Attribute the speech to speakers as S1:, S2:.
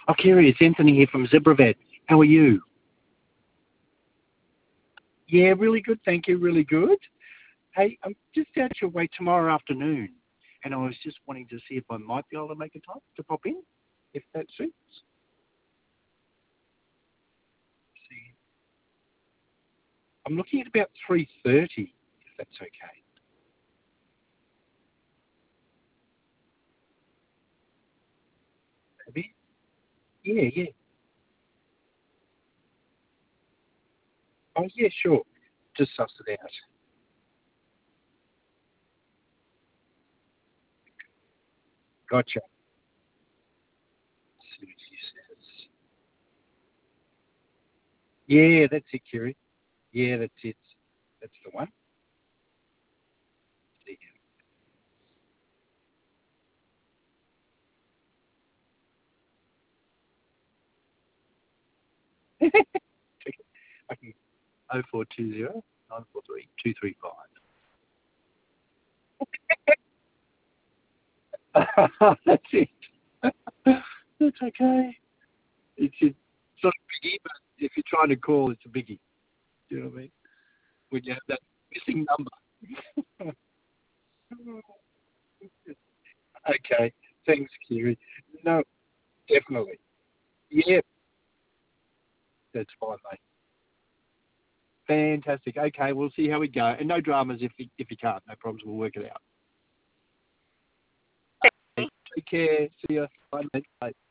S1: Oh, Kiri, it's Anthony here from ZebraVet. How are you? Yeah, really good, thank you, really good. Hey, I'm just out your way tomorrow afternoon, and I was just wanting to see if I might be able to make a time to pop in, if that suits. See, I'm looking at about 3:30, if that's okay. Maybe? Yeah, yeah. Oh, yeah, sure. Just suss it out. Gotcha. See what she says. Yeah, that's it, Kiri. Yeah, that's it. That's the one. See you. I can 0420 943 235. That's it. That's okay. It's not a biggie, but if you're trying to call, it's a biggie. Do you know what I mean? When you have that missing number. Okay. Thanks, Kiri. No, definitely. Yeah, that's fine, mate. Fantastic. Okay, we'll see how we go. And no dramas if you can't. No problems. We'll work it out. Take care. See ya. Bye, mate. Bye.